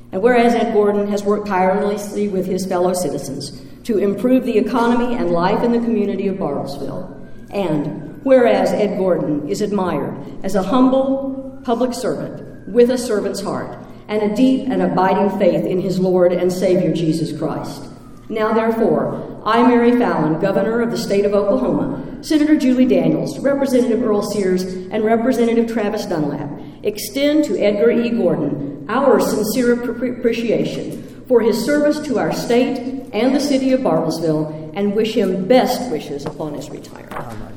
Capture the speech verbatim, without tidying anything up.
And whereas Ed Gordon has worked tirelessly with his fellow citizens to improve the economy and life in the community of Bartlesville, and whereas Ed Gordon is admired as a humble public servant with a servant's heart and a deep and abiding faith in his Lord and Savior Jesus Christ. Now, therefore, I, Mary Fallon, Governor of the State of Oklahoma, Senator Julie Daniels, Representative Earl Sears, and Representative Travis Dunlap, extend to Edgar E. Gordon our sincere appreciation for his service to our state and the city of Bartlesville, and wish him best wishes upon his retirement.